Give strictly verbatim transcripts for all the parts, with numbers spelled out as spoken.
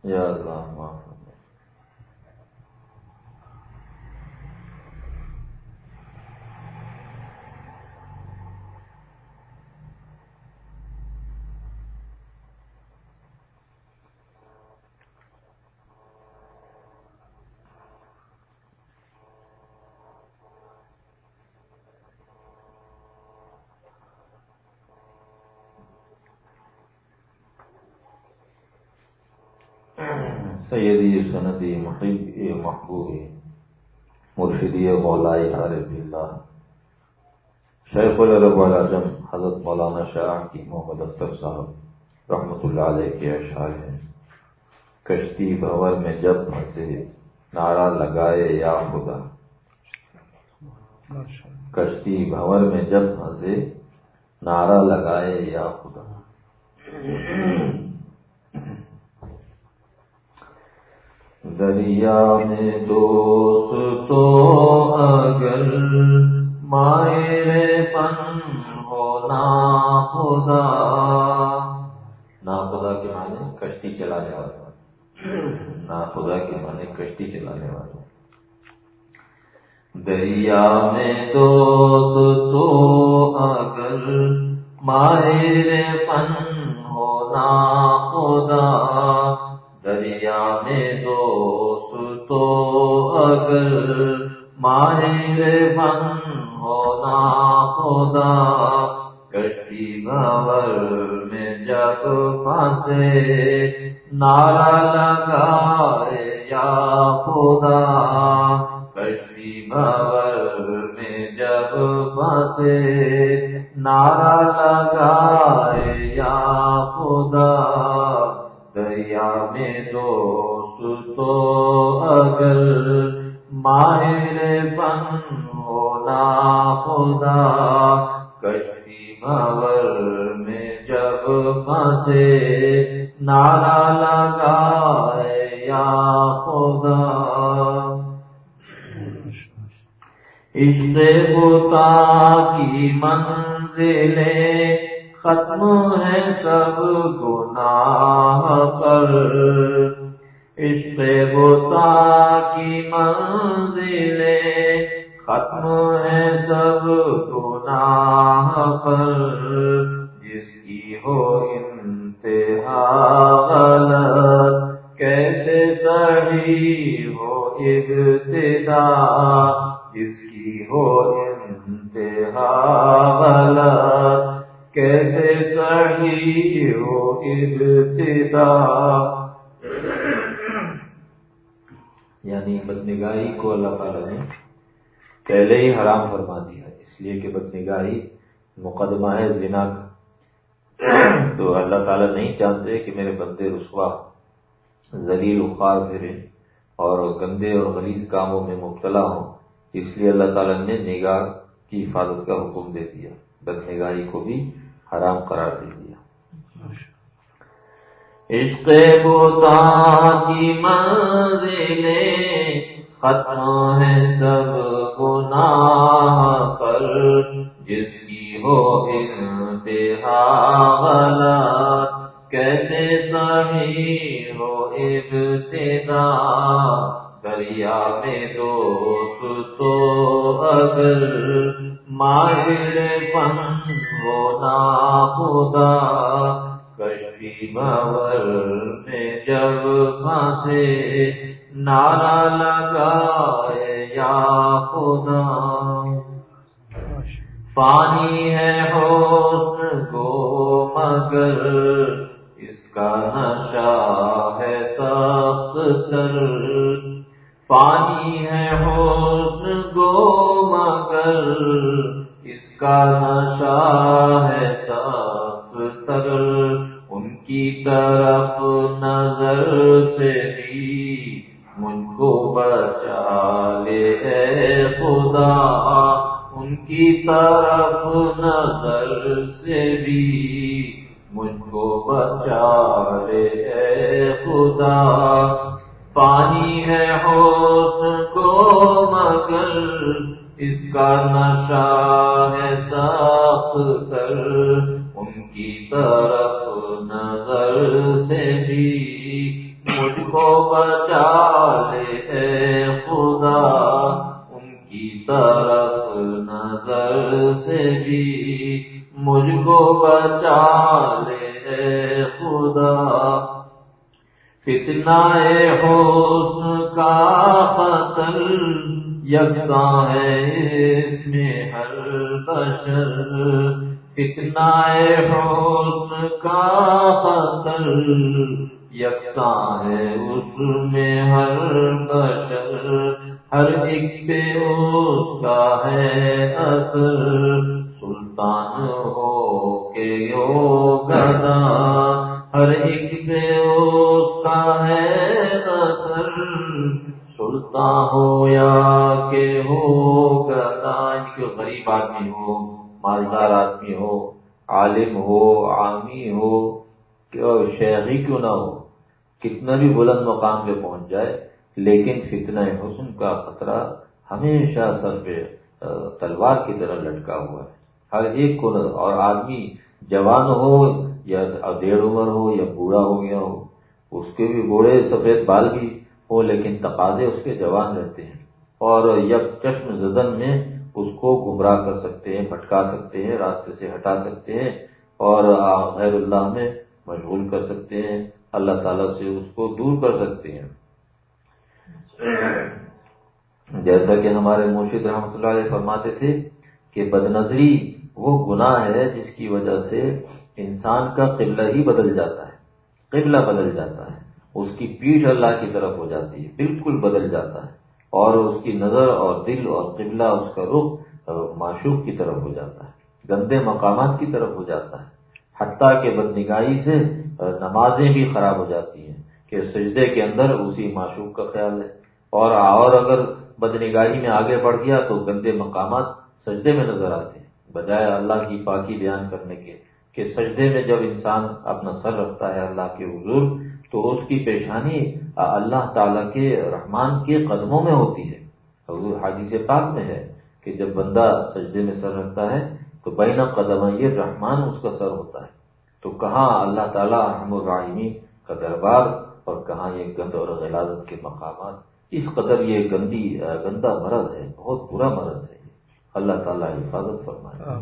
یا اللہ معاف فرما۔ سیدی سندی محبی محبوبی مرشدی مولائی عارف اللہ شیخ العرب والعجم حضرت مولانا شاہ کی محمد اختر صاحب رحمۃ اللہ علیہ کے اشعار ہیں۔ کشتی بھور میں جب پھنسے نعرہ لگائے یا خدا، کشتی بھور میں جب پھنسے نعرہ لگائے یا خدا۔ دریا میں دوست تو اگر ماہر فن ہو نا خدا، نا خدا کے معنی کشتی چلانے والا، نا خدا کے معنی کشتی چلانے والا۔ دریا میں دوست تو اگر ماہر فن ہو نا خدا، دریا میں دوست تو اگر ماہر فن ہونا خدا، کشتی بھور میں جب پھنسے نعرہ لگائے یا خدا، کشتی بھور میں جب پھنسے نعرہ لگائے یا خدا، دریا میں دوست تو اگر ماہر فن ہونا خدا، کشتی بھور میں جب پھنسے نعرہ لگائے یا خدا۔ عشق بتا کی منزلیں ختم ہے سب گناہ پر، عشق بتا کی منزلیں ختم ہے سب گناہ پر، جس کی ہو انتہا غلط کیسے صحیح ہو ابتدا، جس کی ہو انتہا غلط کیسے صحیح ہو ابتدا۔ یعنی بدنگاہی کو اللہ تعالیٰ نے پہلے ہی حرام فرما دیا، اس لیے کہ بدنگاہی مقدمہ ہے زنا کا، تو اللہ تعالیٰ نہیں چاہتے کہ میرے بندے رسوا ذلیل و خوار پھریں اور گندے اور غلیظ کاموں میں مبتلا ہوں، اس لیے اللہ تعالیٰ نے نگاہ کی حفاظت کا حکم دے دیا، بدنگاہی کو بھی حرام قرار دے دیا۔ عشق بتا کی منزلیں ختم ہے سب گناہ پر، جس کی ہو انتہا غلط کیسے صحیح ہو ابتدا، دریا میں دوست تو اگر ماہر فن ہونا خدا، کشتی بھور میں جب پھنسے نعرہ لگائے یا خدا۔ فانی ہے حسن کو مگر اس کا نشہ ہے سخت تر، فانی ہے حسن کو مگر اس کا نشہ ہے سخت تر، ان کی طرف نظر سے بھی مجھ کو بچا لے اے خدا، ان کی طرف نظر سے بھی مجھ کو بچا لے اے خدا۔ پانی ہے حسن کو مگر اس کا نشہ ہے سخت تر، ان کی طرف نظر سے بھی مجھ بچا لے اے خدا، ان کی طرف نظر سے بھی مجھ کو بچا لے اے خدا۔ فتنہ حسن کا قتل یکساں ہے اس میں ہر بشر، فتنہ حسن کا قتل یکساں ہے اس میں ہر بشر، ہر ایک پہ اس کا ہے اثر، سلطان ہو کہ یو گدا، ہر ایک پہ اس کا ہے اثر، سلطان ہو یا کہ ہو گدا۔ ان کے غریب آدمی ہو، مالدار آدمی ہو، عالم ہو، عامی ہو، شیخ ہی کیوں نہ ہو، کتنا بھی بلند مقام پہ پہنچ جائے، لیکن فتنہ حسن کا خطرہ ہمیشہ سر پہ تلوار کی طرح لٹکا ہوا ہے ہر ایک کو، اور آدمی جوان ہو یا ڈیڑھ عمر ہو یا بوڑھا ہو گیا ہو، اس کے بھی بوڑھے سفید بال بھی ہو، لیکن تقاضے اس کے جوان رہتے ہیں، اور یک چشم زدن میں اس کو گمراہ کر سکتے ہیں، بھٹکا سکتے ہیں، راستے سے ہٹا سکتے ہیں، اور غیر اللہ میں مشغول کر سکتے ہیں، اللہ تعالیٰ سے اس کو دور کر سکتے ہیں۔ جیسا کہ ہمارے مرشد رحمۃ اللہ علیہ فرماتے تھے کہ بد نظری وہ گناہ ہے جس کی وجہ سے انسان کا قبلہ ہی بدل جاتا ہے، قبلہ بدل جاتا ہے، اس کی پیٹھ اللہ کی طرف ہو جاتی ہے، بالکل بدل جاتا ہے، اور اس کی نظر اور دل اور قبلہ اس کا رخ معشوق کی طرف ہو جاتا ہے، گندے مقامات کی طرف ہو جاتا ہے، حتیٰ کہ بدنگاہی سے نمازیں بھی خراب ہو جاتی ہیں کہ سجدے کے اندر اسی معشوق کا خیال ہے، اور اور اگر بدنگاہی میں آگے بڑھ گیا تو گندے مقامات سجدے میں نظر آتے ہیں، بجائے اللہ کی پاکی بیان کرنے کے کہ سجدے میں جب انسان اپنا سر رکھتا ہے اللہ کے حضور تو اس کی پیشانی اللہ تعالیٰ کے رحمان کے قدموں میں ہوتی ہے۔ حضور حدیث پاک میں ہے کہ جب بندہ سجدے میں سر رکھتا ہے تو بین قدمئی الرحمن اس کا سر ہوتا ہے، تو کہاں اللہ تعالیٰ ارحم الراحمین کا دربار اور کہاں یہ گند اور غلاظت کے مقامات، اس قدر یہ گندی گندا مرض ہے، بہت برا مرض ہے، اللہ تعالیٰ حفاظت فرمائے۔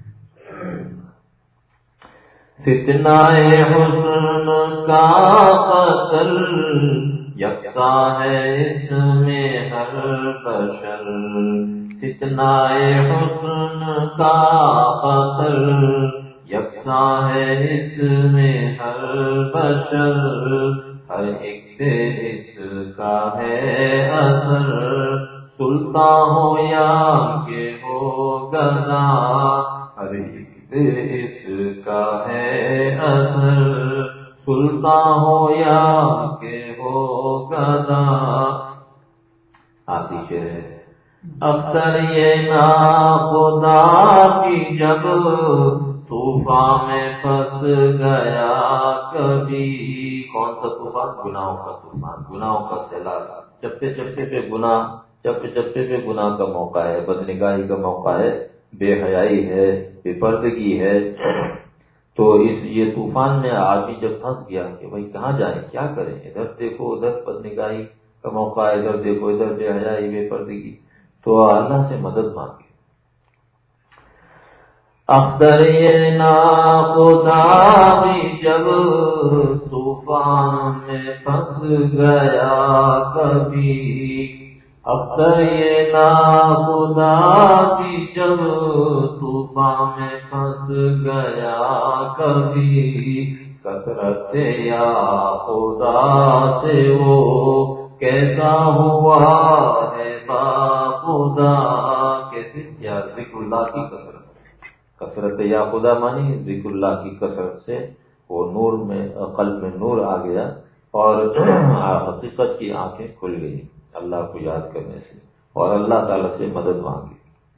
فتنہ حسن کا قتل یکساں ہے اس میں ہر بشر، فتنہ حسن کا قتل یکساں ہے اس میں ہر بشر، ہر ایک پہ اس کا ہے اثر، سلطان ہو یا کہ ہو گدا، ہر ایک پہ اس کا ہے اثر، سلطان ہو یا کہ ہو گدا۔ آتی شعر ہے اختر یہ ناخدا کی جب طوفان میں پھنس گیا کبھی، کون سا طوفان؟ گناہوں کا طوفان، گناہوں کا سیلاب، چپے چپے پہ گناہ، چپے چپے پہ گناہ کا موقع ہے، بدنگاہی کا موقع ہے، بے حیائی ہے، بے پردگی ہے، تو اس یہ طوفان میں آدمی جب پھنس گیا کہ بھائی کہاں جائیں، کیا کریں، ادھر دیکھو ادھر بدنگاہی کا موقع ہے، ادھر دیکھو ادھر بے حیائی بے پردگی، تو اللہ سے مدد مانگی۔ اختر یہ ناخدا بھی جب طوفان میں پھنس گیا کبھی، اختر یہ ناخدا بھی جب طوفان میں پھنس گیا کبھی، کثرت یا خدا سے وہ کیسا ہوا ہے با خدا، کیسے؟ یا ذکر اللہ کی کثرت، کثرت یا خدا مانی ذکر اللہ کی کثرت سے وہ نور میں قلب میں نور آ گیا اور حقیقت کی آنکھیں کھل گئی اللہ کو یاد کرنے سے، اور اللہ تعالیٰ سے مدد مانگی۔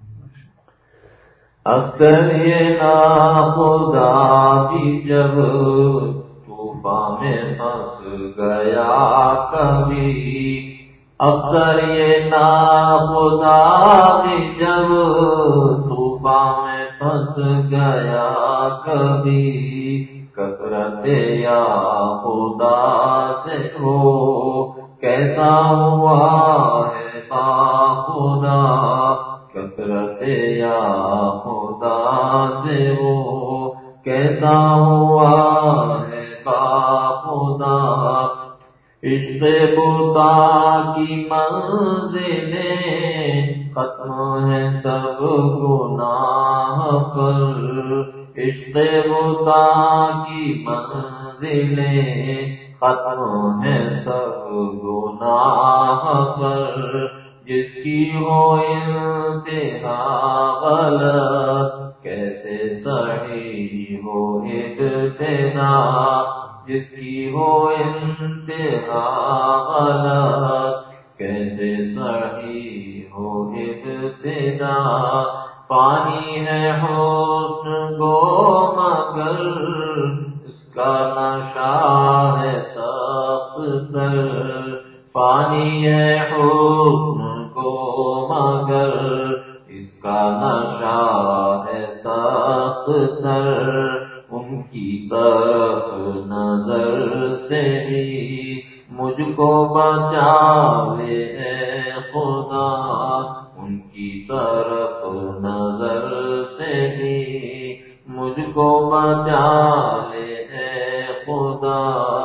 اختر یہ ناخدا بھی جب طوفان میں پھنس گیا کبھی، اختر یہ ناخدا بھی جب طوفان میں پھنس گیا کبھی، کثرت یا خدا سے ہو کیسا ہوا ہے با خدا کثرت یا خدا سے وہ کیسا ہوا ہے با خدا عشق بتا کی منزلیں ختم ہے سب گناہ پر عشق بتا کی منزلیں ختم ہے سب گناہ پر جس کی ہو انتہا غلط کیسے صحیح ہو ابتدا جس کی ہو انتہا غلط کیسے صحیح ہو ابتدا فانی ہے حسن گو مگر اس کا نشہ ہے سخت تر فانی ہے حسن گو مگر اس کا نشہ ہے سخت تر ان کی طرف نظر سے ہی مجھ کو بچا لے اے خدا ان کی طرف نظر سے ہی مجھ کو بچا لے اے خدا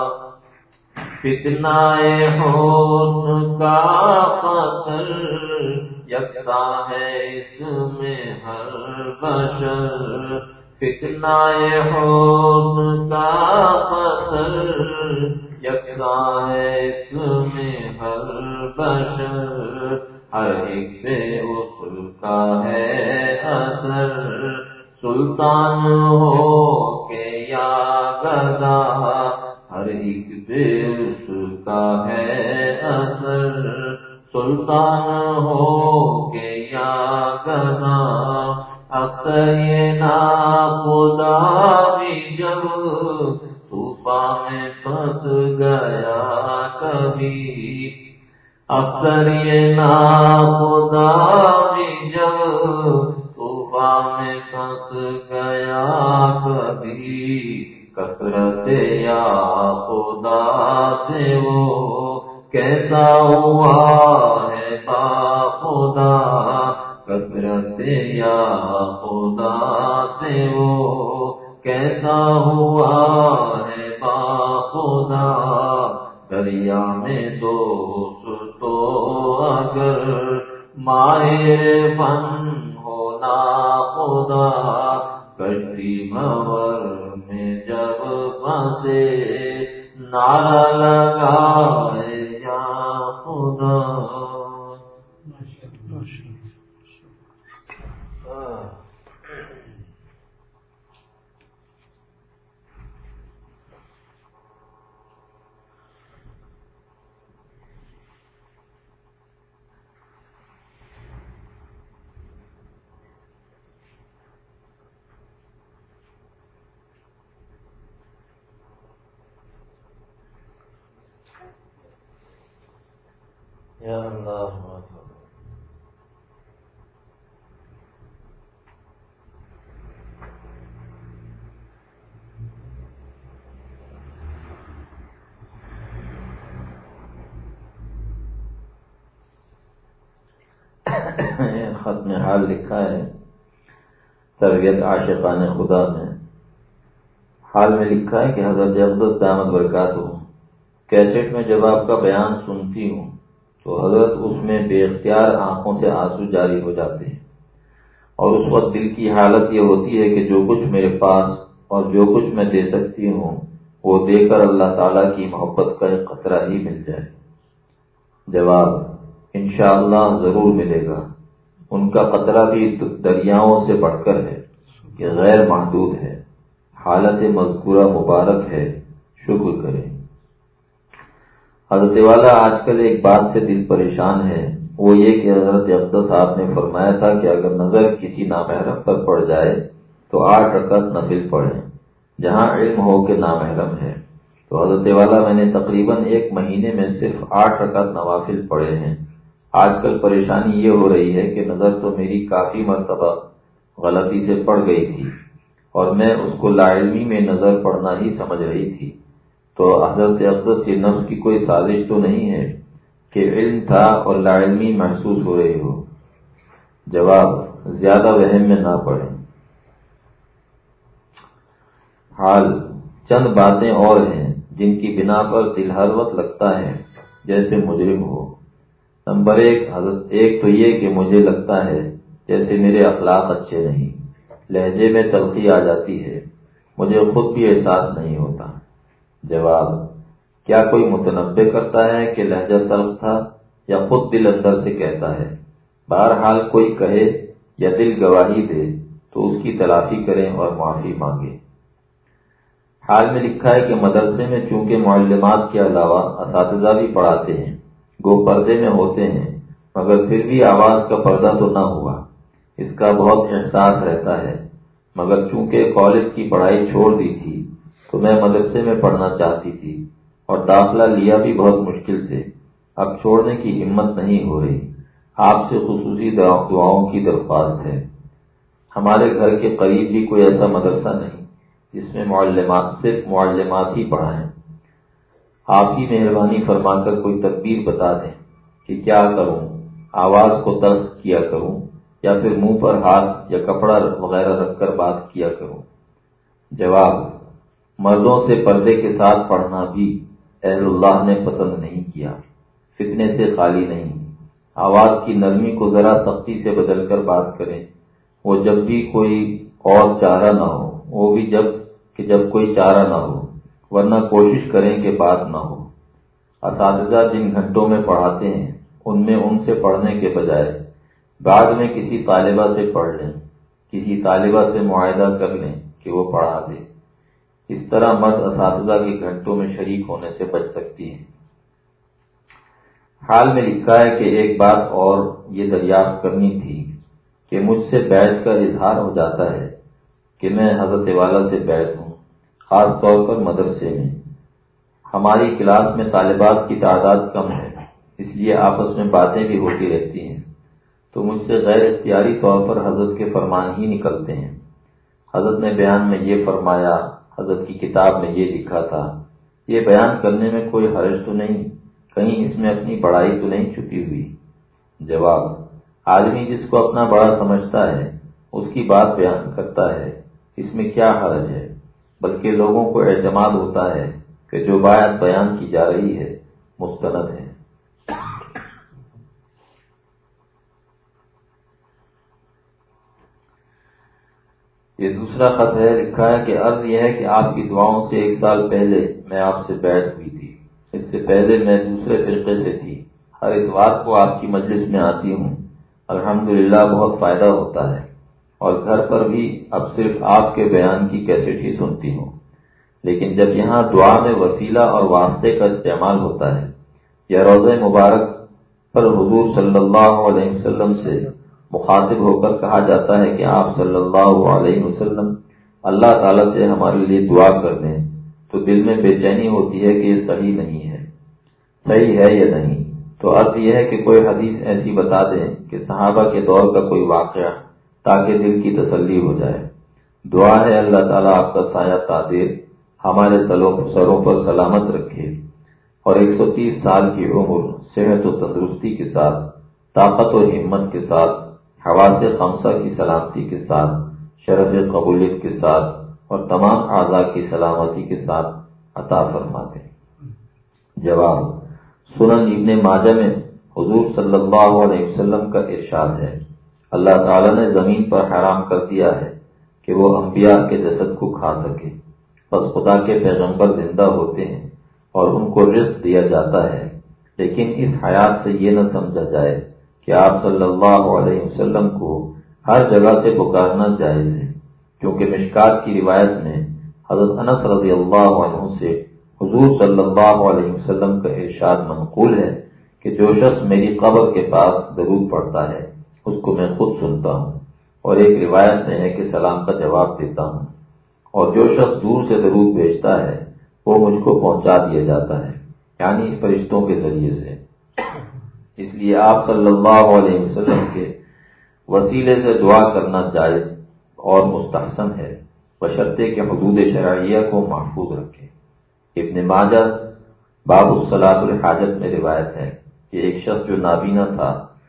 فتنہ حسن کا خطر یکساں ہے اس میں ہر بشر فتنہ حسن کا خطر یکساں ہے اس میں ہر بشر ہر ایک پہ اس کا ہے اثر سلطان ہو کے یا گدا ہر ایک پہ اس کا ہے اثر سلطان ہو کے یا گدا اکثر یہ ناخدا بھی جب طوفان میں پھنس گیا کبھی اکثر یہ ناخدا بھی جب طوفان میں پھنس گیا کبھی کثرت یا خدا سے وہ کیسا ہوا ہے با خدا کثرت یا خدا سے وہ کیسا ہوا ہے با خدا دریا میں دوست تو اگر ماہر فن ہونا خدا کشتی بھور میں جب پھنسے نعرہ لگائے یا خدا یا اللہ خط میں حال لکھا ہے تربیت عاشقان خدا میں حال میں لکھا ہے کہ حضرت اقدس دامت برکاتہ کیسٹ میں جب آپ کا بیان سنتی ہوں تو حضرت اس میں بے اختیار آنکھوں سے آنسو جاری ہو جاتے ہیں اور اس وقت دل کی حالت یہ ہوتی ہے کہ جو کچھ میرے پاس اور جو کچھ میں دے سکتی ہوں وہ دے کر اللہ تعالیٰ کی محبت کا ایک قطرہ ہی مل جائے. جواب انشاءاللہ ضرور ملے گا. ان کا قطرہ بھی دریاؤں سے بڑھ کر ہے کہ غیر محدود ہے. حالت مذکورہ مبارک ہے. شکر کریں. حضرت والا آج کل ایک بات سے دل پریشان ہے، وہ یہ کہ حضرت اقدس آپ نے فرمایا تھا کہ اگر نظر کسی نامحرم پر پڑ جائے تو آٹھ رکعت نفل پڑھیں جہاں علم ہو کہ نامحرم ہے. تو حضرت والا میں نے تقریباً ایک مہینے میں صرف آٹھ رکعت نوافل پڑھے ہیں. آج کل پریشانی یہ ہو رہی ہے کہ نظر تو میری کافی مرتبہ غلطی سے پڑ گئی تھی اور میں اس کو لاعلمی میں نظر پڑنا ہی سمجھ رہی تھی. تو حضرت اقدس یہ نفس کی کوئی سازش تو نہیں ہے کہ علم تھا اور لا علمی محسوس ہو رہی ہو؟ جواب: زیادہ وہم میں نہ پڑیں۔ حال: چند باتیں اور ہیں جن کی بنا پر دل ہر وقت لگتا ہے جیسے مجرم ہو۔ نمبر ایک حضرت ایک تو یہ کہ مجھے لگتا ہے جیسے میرے اخلاق اچھے نہیں، لہجے میں تلخی آ جاتی ہے، مجھے خود بھی احساس نہیں ہوتا۔ جواب: کیا کوئی متنبع کرتا ہے کہ لہجہ تلخ تھا یا خود دل اندر سے کہتا ہے؟ بہرحال کوئی کہے یا دل گواہی دے تو اس کی تلافی کریں اور معافی مانگیں۔ حال میں لکھا ہے کہ مدرسے میں چونکہ معلمات کے علاوہ اساتذہ بھی پڑھاتے ہیں، گو پردے میں ہوتے ہیں، مگر پھر بھی آواز کا پردہ تو نہ ہوا، اس کا بہت احساس رہتا ہے۔ مگر چونکہ کالج کی پڑھائی چھوڑ دی تھی تو میں مدرسے میں پڑھنا چاہتی تھی اور داخلہ لیا بھی بہت مشکل سے، اب چھوڑنے کی ہمت نہیں ہو رہی۔ آپ سے خصوصی دعاؤں کی درخواست ہے۔ ہمارے گھر کے قریب بھی کوئی ایسا مدرسہ نہیں جس میں معلمات صرف معلمات ہی پڑھائیں۔ آپ ہی مہربانی فرما کر کوئی تدبیر بتا دیں کہ کیا کروں، آواز کو تلخ کیا کروں یا پھر منہ پر ہاتھ یا کپڑا وغیرہ رکھ کر بات کیا کروں؟ جواب: مردوں سے پردے کے ساتھ پڑھنا بھی اہل اللہ نے پسند نہیں کیا، فتنے سے خالی نہیں۔ آواز کی نرمی کو ذرا سختی سے بدل کر بات کریں، وہ جب بھی کوئی اور چارہ نہ ہو، وہ بھی جب کہ جب کوئی چارہ نہ ہو، ورنہ کوشش کریں کہ بات نہ ہو۔ اساتذہ جن گھنٹوں میں پڑھاتے ہیں ان میں ان سے پڑھنے کے بجائے بعد میں کسی طالبہ سے پڑھ لیں، کسی طالبہ سے معاہدہ کر لیں کہ وہ پڑھا دے۔ اس طرح مرد اساتذہ کے گھنٹوں میں شریک ہونے سے بچ سکتی ہیں۔ حال میں لکھا ہے کہ ایک بات اور یہ دریافت کرنی تھی کہ مجھ سے بیعت کا اظہار ہو جاتا ہے کہ میں حضرت والا سے بیعت ہوں، خاص طور پر مدرسے میں۔ ہماری کلاس میں طالبات کی تعداد کم ہے، اس لیے آپس میں باتیں بھی ہوتی رہتی ہیں، تو مجھ سے غیر اختیاری طور پر حضرت کے فرمان ہی نکلتے ہیں۔ حضرت نے بیان میں یہ فرمایا، حضرت کی کتاب میں یہ لکھا تھا، یہ بیان کرنے میں کوئی حرج تو نہیں، کہیں اس میں اپنی بڑائی تو نہیں چھپی ہوئی؟ جواب: آدمی جس کو اپنا بڑا سمجھتا ہے اس کی بات بیان کرتا ہے، اس میں کیا حرج ہے؟ بلکہ لوگوں کو اعتماد ہوتا ہے کہ جو بات بیان کی جا رہی ہے مستند ہے۔ یہ دوسرا خط ہے، لکھا ہے کہ عرض یہ ہے کہ آپ کی دعاؤں سے ایک سال پہلے میں آپ سے بیعت ہوئی تھی، اس سے پہلے میں دوسرے فرقے سے تھی، ہر اتوار کو آپ کی مجلس میں آتی ہوں، الحمدللہ بہت فائدہ ہوتا ہے، اور گھر پر بھی اب صرف آپ کے بیان کی کیسٹ ہی سنتی ہوں۔ لیکن جب یہاں دعا میں وسیلہ اور واسطے کا استعمال ہوتا ہے یا روضہ مبارک پر حضور صلی اللہ علیہ وسلم سے مخاطب ہو کر کہا جاتا ہے کہ آپ صلی اللہ علیہ وسلم اللہ تعالیٰ سے ہمارے لیے دعا کر دیں، تو دل میں بے چینی ہوتی ہے کہ یہ صحیح نہیں ہے، صحیح ہے یا نہیں؟ تو عرض یہ ہے کہ کوئی حدیث ایسی بتا دیں کہ صحابہ کے دور کا کوئی واقعہ، تاکہ دل کی تسلی ہو جائے۔ دعا ہے اللہ تعالیٰ آپ کا سایہ تادیر ہمارے سروں پر سلامت رکھے اور ایک سو تیس سال کی عمر صحت و تندرستی کے ساتھ، طاقت و ہمت کے ساتھ، حواس خمسہ کی سلامتی کے ساتھ، شرف قبولیت کے ساتھ اور تمام اعضاء کی سلامتی کے ساتھ عطا فرما دیں۔ جواب: سنن ابن ماجہ میں حضور صلی اللہ علیہ وسلم کا ارشاد ہے، اللہ تعالیٰ نے زمین پر حرام کر دیا ہے کہ وہ انبیاء کے جسد کو کھا سکے، بس خدا کے پیغمبر زندہ ہوتے ہیں اور ان کو رزق دیا جاتا ہے، لیکن اس حیات سے یہ نہ سمجھا جائے کہ آپ صلی اللہ علیہ وسلم کو ہر جگہ سے پکارنا جائز ہے، کیونکہ مشکات کی روایت میں حضرت انس رضی اللہ عنہ سے حضور صلی اللہ علیہ وسلم کا ارشاد منقول ہے کہ جو شخص میری قبر کے پاس درود پڑھتا ہے اس کو میں خود سنتا ہوں، اور ایک روایت میں ہے کہ سلام کا جواب دیتا ہوں، اور جو شخص دور سے درود بھیجتا ہے وہ مجھ کو پہنچا دیا جاتا ہے، یعنی اس فرشتوں کے ذریعے سے۔ اس لیے آپ صلی اللہ علیہ وسلم کے وسیلے سے دعا کرنا جائز اور مستحسن ہے، بشرطے کہ حدود شرعیہ کو محفوظ رکھے۔ ابن ماجہ باب الصلاۃ الحاجت میں روایت ہے کہ ایک شخص جو نابینا تھا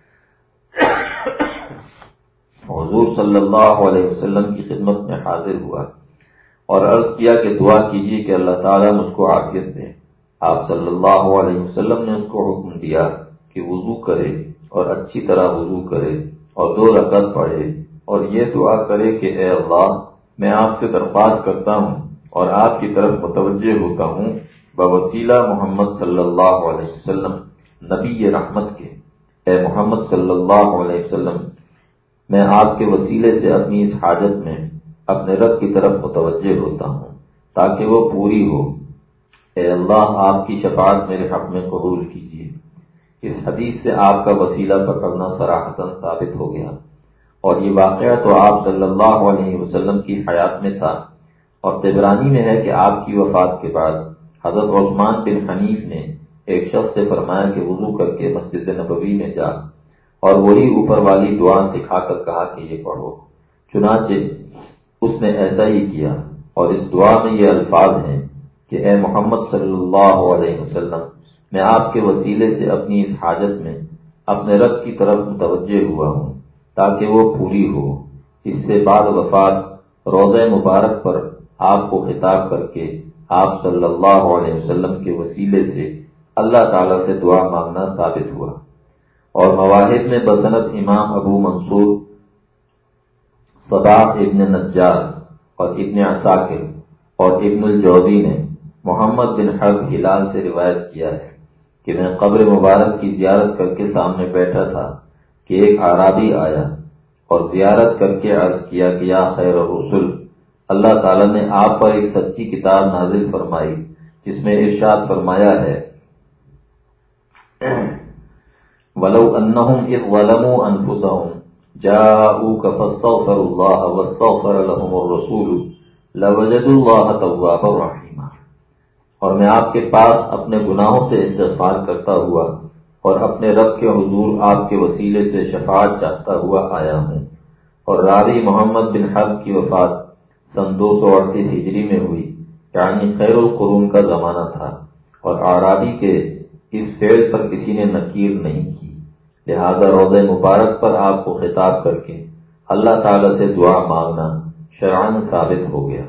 حضور صلی اللہ علیہ وسلم کی خدمت میں حاضر ہوا اور عرض کیا کہ دعا کیجیے کہ اللہ تعالیٰ مجھ کو عافیت دے۔ آپ صلی اللہ علیہ وسلم نے اس کو حکم دیا کہ وضو کرے اور اچھی طرح وضو کرے اور دو رکعت پڑھے اور یہ دعا کرے کہ اے اللہ میں آپ سے درخواست کرتا ہوں اور آپ کی طرف متوجہ ہوتا ہوں بوسیلہ محمد صلی اللہ علیہ وسلم نبی رحمت کے، اے محمد صلی اللہ علیہ وسلم میں آپ کے وسیلے سے اپنی اس حاجت میں اپنے رب کی طرف متوجہ ہوتا ہوں تاکہ وہ پوری ہو۔ اے اللہ آپ کی شفاعت میرے حق میں قبول کیجیے۔ اس حدیث سے آپ کا وسیلہ پکڑنا صراحتاً ثابت ہو گیا، اور یہ واقعہ تو آپ صلی اللہ علیہ وسلم کی حیات میں تھا، اور طبرانی میں ہے کہ آپ کی وفات کے بعد حضرت عثمان بن حنیف نے ایک شخص سے فرمایا کہ وضو کر کے مسجد نبوی میں جا اور وہی اوپر والی دعا سکھا کر کہا کہ یہ پڑھو۔ چنانچہ اس نے ایسا ہی کیا، اور اس دعا میں یہ الفاظ ہیں کہ اے محمد صلی اللہ علیہ وسلم میں آپ کے وسیلے سے اپنی اس حاجت میں اپنے رب کی طرف متوجہ ہوا ہوں تاکہ وہ پوری ہو۔ اس سے بعد وفات روضہ مبارک پر آپ کو خطاب کر کے آپ صلی اللہ علیہ وسلم کے وسیلے سے اللہ تعالیٰ سے دعا مانگنا ثابت ہوا۔ اور مواہب میں بسند امام ابو منصور صباح ابن نجار اور ابن عساکر اور ابن الجوزی نے محمد بن حرب ہلال سے روایت کیا ہے کہ میں قبر مبارک کی زیارت کر کے سامنے بیٹھا تھا کہ ایک اعرابی آیا اور زیارت کر کے عرض کیا کہ یا خیر الرسل، اللہ تعالیٰ نے آپ پر ایک سچی کتاب نازل فرمائی جس میں ارشاد فرمایا ہے وَلَوْ أَنَّهُمْ إِذْ ظَلَمُوا أَنفُسَهُمْ جَاءُوكَ فَاسْتَغْفَرُوا اللَّهَ وَاسْتَغْفَرَ لَهُمُ الرَّسُولُ لَوَجَدُوا اللَّهَ تَوَّابًا رَحِيمًا۔ اور میں آپ کے پاس اپنے گناہوں سے استغفار کرتا ہوا اور اپنے رب کے حضور آپ کے وسیلے سے شفاعت چاہتا ہوا آیا ہوں۔ اور راوی محمد بن حرب کی وفات سن دو سو اڑتیس ہجری میں ہوئی، یعنی خیر القرون کا زمانہ تھا، اور اعرابی کے اس فعل پر کسی نے نکیر نہیں کی، لہذا روضہ مبارک پر آپ کو خطاب کر کے اللہ تعالی سے دعا مانگنا شرعاً ثابت ہو گیا۔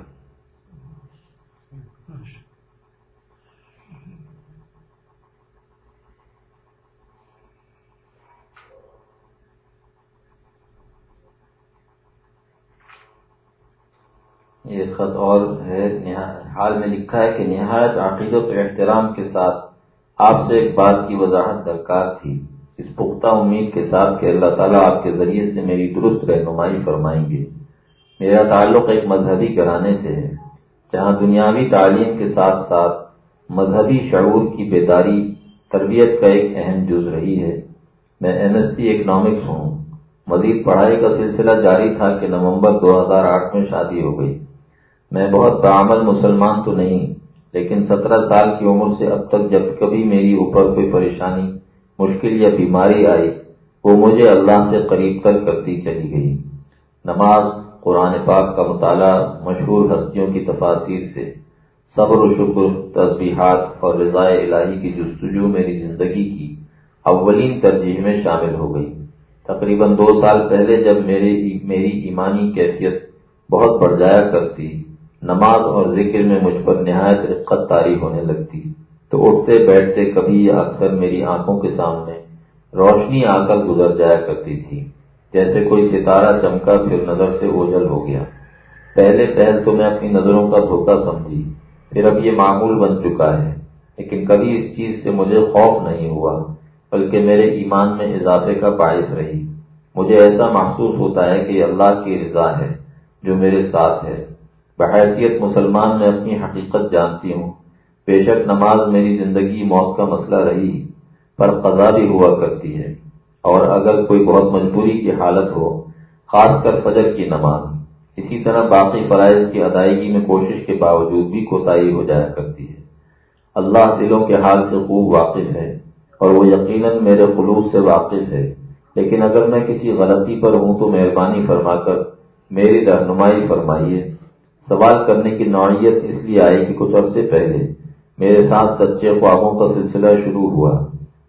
یہ خط اور ہے، حال میں لکھا ہے کہ نہایت عقیدت و احترام کے ساتھ آپ سے ایک بات کی وضاحت درکار تھی، اس پختہ امید کے ساتھ کہ اللہ تعالیٰ آپ کے ذریعے سے میری درست رہنمائی فرمائیں گے۔ میرا تعلق ایک مذہبی گھرانے سے ہے جہاں دنیاوی تعلیم کے ساتھ ساتھ مذہبی شعور کی بیداری تربیت کا ایک اہم جز رہی ہے۔ میں ایم ایس سی اکنامکس ہوں۔ مزید پڑھائی کا سلسلہ جاری تھا کہ نومبر دو ہزار آٹھ میں شادی ہو گئی۔ میں بہت بعمل مسلمان تو نہیں، لیکن سترہ سال کی عمر سے اب تک جب کبھی میری اوپر کوئی پریشانی، مشکل یا بیماری آئی، وہ مجھے اللہ سے قریب تر کرتی چلی گئی۔ نماز، قرآن پاک کا مطالعہ، مشہور ہستیوں کی تفاسیر سے صبر و شکر، تسبیحات اور رضا الہی کی جستجو میری زندگی کی اولین ترجیح میں شامل ہو گئی۔ تقریباً دو سال پہلے جب میری میری ایمانی کیفیت بہت بڑھ جایا کرتی، نماز اور ذکر میں مجھ پر نہایت رقت طاری ہونے لگتی، تو اٹھتے بیٹھتے کبھی یا اکثر میری آنکھوں کے سامنے روشنی آ کر گزر جایا کرتی تھی، جیسے کوئی ستارہ چمکا پھر نظر سے اوجھل ہو گیا۔ پہلے پہل تو میں اپنی نظروں کا دھوکہ سمجھی، پھر اب یہ معمول بن چکا ہے، لیکن کبھی اس چیز سے مجھے خوف نہیں ہوا، بلکہ میرے ایمان میں اضافے کا باعث رہی۔ مجھے ایسا محسوس ہوتا ہے کہ یہ اللہ کی رضا ہے جو میرے ساتھ ہے۔ بحیثیت مسلمان میں اپنی حقیقت جانتی ہوں، بے شک نماز میری زندگی موت کا مسئلہ رہی، پر قضا بھی ہوا کرتی ہے، اور اگر کوئی بہت مجبوری کی حالت ہو، خاص کر فجر کی نماز، اسی طرح باقی فرائض کی ادائیگی میں کوشش کے باوجود بھی کوتاہی ہو جایا کرتی ہے۔ اللہ دلوں کے حال سے خوب واقف ہے، اور وہ یقیناً میرے خلوص سے واقف ہے، لیکن اگر میں کسی غلطی پر ہوں تو مہربانی فرما کر میری رہنمائی فرمائیے۔ سوال کرنے کی نوعیت اس لیے آئی کہ کچھ عرصے پہلے میرے ساتھ سچے خوابوں کا سلسلہ شروع ہوا۔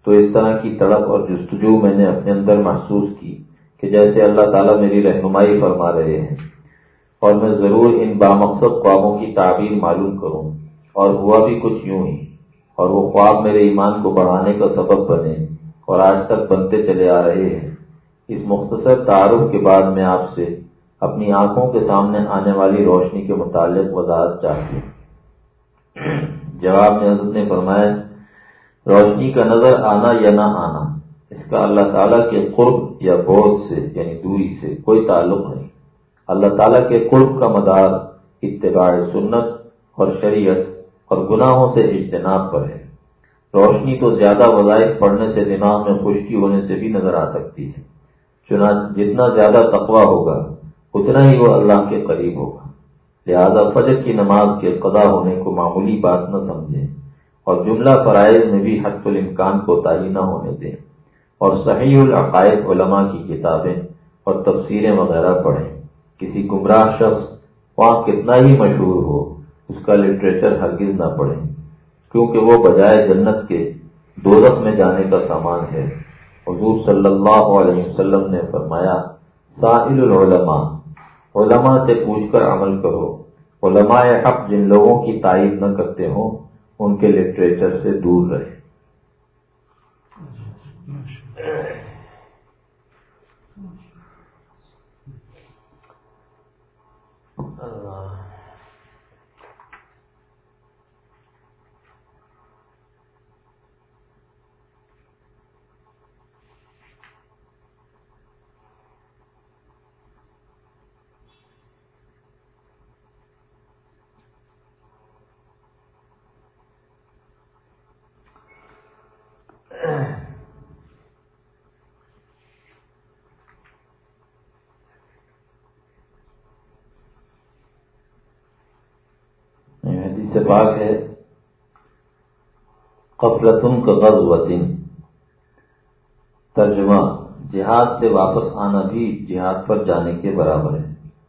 تو اس طرح کی تڑپ اور جستجو میں نے اپنے اندر محسوس کی کہ جیسے اللہ تعالیٰ میری رہنمائی فرما رہے ہیں، اور میں ضرور ان بامقصد خوابوں کی تعبیر معلوم کروں، اور ہوا بھی کچھ یوں ہی، اور وہ خواب میرے ایمان کو بڑھانے کا سبب بنے اور آج تک بنتے چلے آ رہے ہیں۔ اس مختصر تعارف کے بعد میں آپ سے اپنی آنکھوں کے سامنے آنے والی روشنی کے متعلق وضاحت چاہتی ہوں۔ جواب میں حضرت نے فرمایا، روشنی کا نظر آنا یا نہ آنا اس کا اللہ تعالیٰ کے قرب یا بعد سے یعنی دوری سے کوئی تعلق نہیں۔ اللہ تعالیٰ کے قرب کا مدار اتباع سنت اور شریعت اور گناہوں سے اجتناب پر ہے۔ روشنی تو زیادہ وظائف پڑھنے سے دماغ میں خشکی ہونے سے بھی نظر آ سکتی ہے، چنانچہ جتنا زیادہ تقویٰ ہوگا اتنا ہی وہ اللہ کے قریب ہوگا۔ لہذا فجر کی نماز کے قضا ہونے کو معمولی بات نہ سمجھیں، اور جملہ فرائض میں بھی حد الامکان کوتاہی نہ ہونے دیں، اور صحیح العقائد علماء کی کتابیں اور تفسیریں وغیرہ پڑھیں۔ کسی گمراہ شخص وہاں کتنا ہی مشہور ہو اس کا لٹریچر ہرگز نہ پڑھیں، کیونکہ وہ بجائے جنت کے دوزخ میں جانے کا سامان ہے۔ حضور صلی اللہ علیہ وسلم نے فرمایا، سائل العلماء، علماء سے پوچھ کر عمل کرو۔ علماء حق جن لوگوں کی تائید نہ کرتے ہوں ان کے لٹریچر سے دور رہے۔ حدیث پاک ہے، غفلتن کغزوۃ، ترجمہ جہاد سے واپس آنا بھی جہاد پر جانے کے برابر ہے۔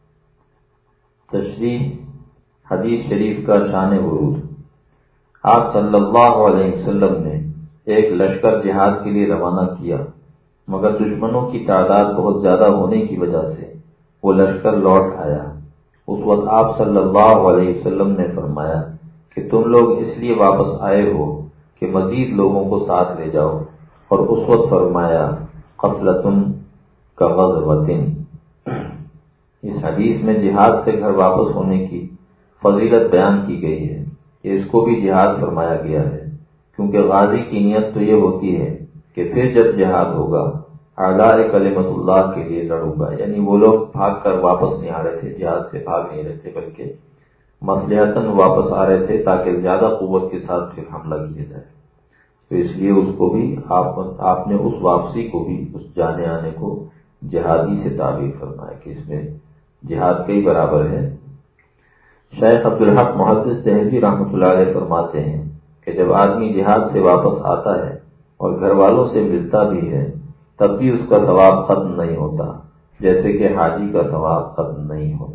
تشریح حدیث شریف کا شان ورود۔ آپ صلی اللہ علیہ وسلم نے ایک لشکر جہاد کے لیے روانہ کیا، مگر دشمنوں کی تعداد بہت زیادہ ہونے کی وجہ سے وہ لشکر لوٹ آیا۔ اس وقت آپ صلی اللہ علیہ وسلم نے فرمایا کہ تم لوگ اس لیے واپس آئے ہو کہ مزید لوگوں کو ساتھ لے جاؤ، اور اس وقت فرمایا غفلتن کغزوۃ۔ اس حدیث میں جہاد سے گھر واپس ہونے کی فضیلت بیان کی گئی ہے کہ اس کو بھی جہاد فرمایا گیا ہے، کیونکہ غازی کی نیت تو یہ ہوتی ہے کہ پھر جب جہاد ہوگا اعلاء کلمت اللہ کے لیے لڑوں گا، یعنی وہ لوگ بھاگ کر واپس نہیں آ رہے تھے، جہاد سے بھاگ نہیں رہے تھے، بلکہ مصلحتاً واپس آ رہے تھے تاکہ زیادہ قوت کے ساتھ پھر حملہ کیا جائے۔ تو اس لیے اس کو بھی آپ آپ نے اس واپسی کو بھی، اس جانے آنے کو جہادی سے تعبیر فرمایا کہ اس میں جہاد کے ہی برابر ہے۔ شیخ عبدالحق محدث دہلوی رحمۃ اللہ علیہ فرماتے ہیں کہ جب آدمی جہاد سے واپس آتا ہے اور گھر والوں سے ملتا بھی ہے تب بھی اس کا ثواب ختم نہیں ہوتا، جیسے کہ حاجی کا ثواب ختم نہیں ہوتا۔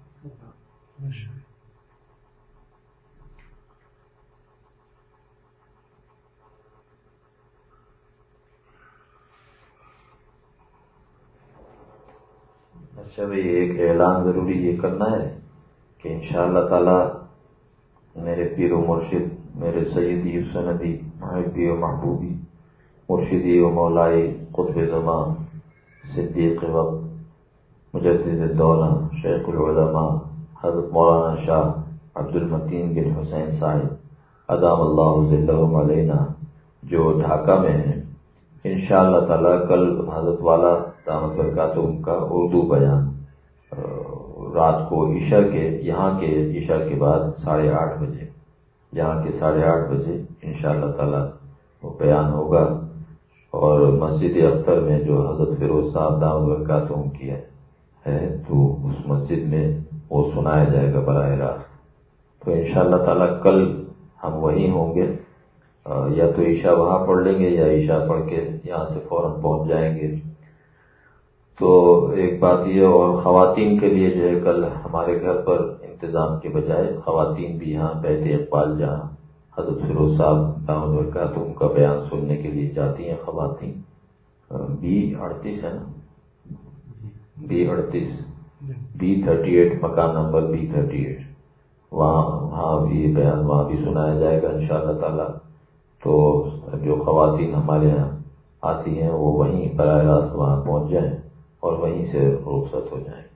اچھا بھئی، ایک اعلان ضروری یہ کرنا ہے کہ انشاءاللہ تعالی میرے پیر و مرشد، میرے سیدی و سندی، محبی و محبوبی، مرشدی و مولائی، قطب زمان، صدیق وقت، مجدد دولہ، شیخ العلماء حضرت مولانا شاہ عبد المتین بن حسین صاحب ادام اللہ ظلہم علینا، جو ڈھاکہ میں ہیں، انشاءاللہ تعالی کل حضرت والا دامت برکاتہم کا اردو بیان رات کو عشاء کے، یہاں کے عشاء کے بعد ساڑھے آٹھ بجے، یہاں کے ساڑھے آٹھ بجے انشاءاللہ تعالی وہ بیان ہوگا، اور مسجد اختر میں جو حضرت فیروز صاحب دامت برکاتہم کی ہے تو اس مسجد میں وہ سنایا جائے گا براہ راست۔ تو انشاءاللہ تعالی کل ہم وہیں ہوں گے، یا تو عشاء وہاں پڑھ لیں گے یا عشاء پڑھ کے یہاں سے فوراً پہنچ جائیں گے۔ تو ایک بات یہ، اور خواتین کے لیے جو ہے کل ہمارے گھر پر انتظام کے بجائے خواتین بھی یہاں بیت اقبال جہاں حضرت فیروز صاحب دامن برکاتہم کا بیان سننے کے لیے جاتی ہیں خواتین. بی اڑتیس ہے نا، بی اڑتیس بی تھرٹی ایٹ مکان نمبر بی تھرٹی ایٹ وہاں وہاں بھی بیان وہاں بھی سنایا جائے گا انشاءاللہ تعالی. تو جو خواتین ہمارے یہاں آتی ہیں وہ وہیں براہ راست وہاں پہنچ جائیں اور وہیں سے رخصت ہو جائیں.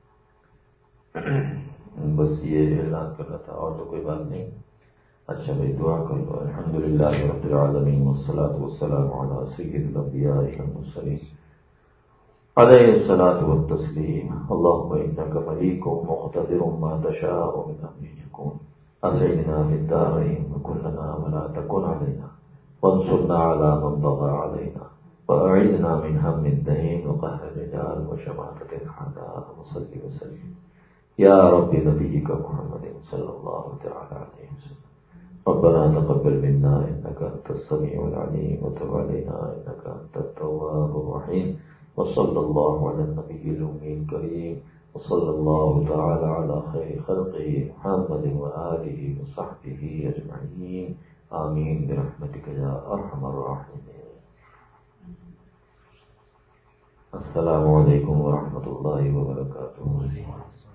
بس یہ اعلان کرنا تھا، اور تو کوئی بات نہیں. اچھا بھائی دعا کر لو. الحمدللہ رب العالمین والصلاة والسلام علی سید الانبیاء والمرسلین علیہ الصلاۃ والتسلیم. اللهم انک ملیک مقتدر ما تشاء من امر یکون. اسعدنا فی الدارین وکن لنا ولا تکن علینا وانصرنا علی من بغى علینا واعذنا من هم الدین وقهر الرجال وشماتة الاعداء. وصل وسلم یا رب نبیک محمد صلی اللہ تعالی علیہ وسلم. ربنا تقبل منا انك انت السميع العليم وتب علينا انك انت التواب الرحيم. وصلى الله على النبي الأمي الكريم وصلى الله تعالى على خير خلقه محمد وآله وصحبه أجمعين. آمين برحمتك يا أرحم الراحمين. السلام علیکم ورحمۃ اللہ وبرکاتہ.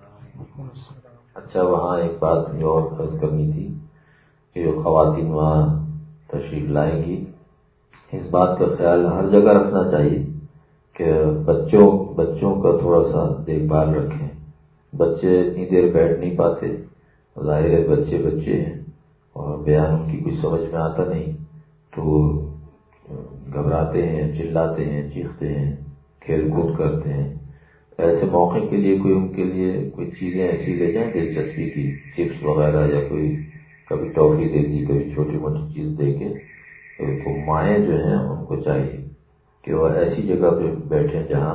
اچھا وہاں ایک بات مجھے اور عرض کرنی تھی کہ جو خواتین وہاں تشریف لائیں گی اس بات کا خیال ہر جگہ رکھنا چاہیے کہ بچوں بچوں کا تھوڑا سا دیکھ بھال رکھیں. بچے اتنی دیر بیٹھ نہیں پاتے، ظاہر ہے بچے بچے ہیں اور بیان ان کی کچھ سمجھ میں آتا نہیں تو گھبراتے ہیں، چلاتے ہیں، چیختے ہیں، کھیل کود کرتے ہیں. ایسے موقع کے لیے کوئی ان کے لیے کوئی چیزیں ایسی لے جائیں دلچسپی کی، چپس وغیرہ یا کوئی کبھی ٹافی دے دی، کبھی چھوٹی موٹی چیز دے کے. تو مائیں جو ہیں ان کو چاہیے کہ وہ ایسی جگہ پہ بیٹھیں جہاں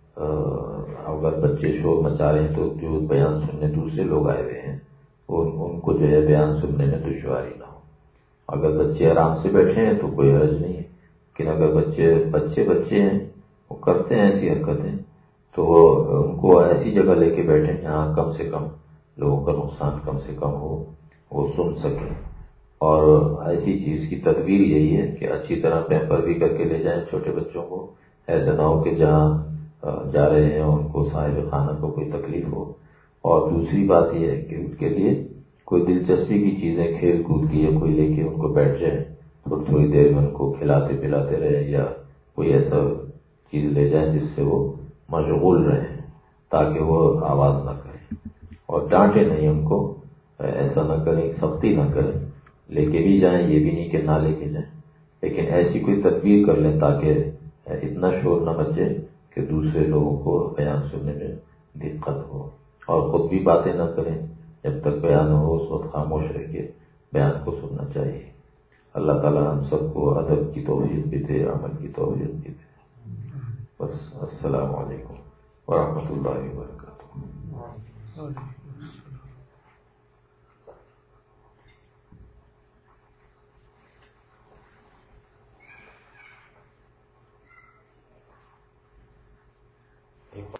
اگر بچے شور مچا رہے ہیں تو جو بیان سننے دوسرے لوگ آئے ہوئے ہیں ان کو جو ہے بیان سننے میں دشواری نہ ہو. اگر بچے آرام سے بیٹھے ہیں تو کوئی حرج نہیں ہے، لیکن اگر بچے بچے بچے ہیں وہ کرتے ہیں ایسی حرکتیں تو ان کو ایسی جگہ لے کے بیٹھیں جہاں کم سے کم لوگوں کا نقصان کم سے کم ہو، وہ سن سکیں. اور ایسی چیز کی تدبیر یہی ہے کہ اچھی طرح پیمپر بھی کر کے لے جائیں چھوٹے بچوں کو. ایسا نہ ہو کہ جہاں جا رہے ہیں ان کو صاحب خانہ کو کوئی تکلیف ہو. اور دوسری بات یہ ہے کہ ان کے لیے کوئی دلچسپی کی چیزیں کھیل کود کی یا کوئی لے کے ان کو بیٹھ جائیں تھوڑی تھوڑی دیر میں ان کو کھلاتے پلاتے رہیں یا کوئی ایسا چیز لے جائیں جس سے وہ مشغول رہیں تاکہ وہ آواز نہ کریں. اور ڈانٹے نہیں ان کو، ایسا نہ کریں، سختی نہ کریں. لے کے بھی جائیں یہ بھی نہیں کہ نہ لے کے جائیں، لیکن ایسی کوئی تدبیر کر لیں تاکہ اتنا شور نہ مچے کہ دوسرے لوگوں کو بیان سننے میں دقت ہو. اور خود بھی باتیں نہ کریں، جب تک بیان ہو اس وقت خاموش رہ کے بیان کو سننا چاہیے. اللہ تعالی ہم سب کو ادب کی توفیق بھی دے، عمل کی توفیق بھی دے. بس السلام علیکم ورحمۃ اللہ وبرکاتہ.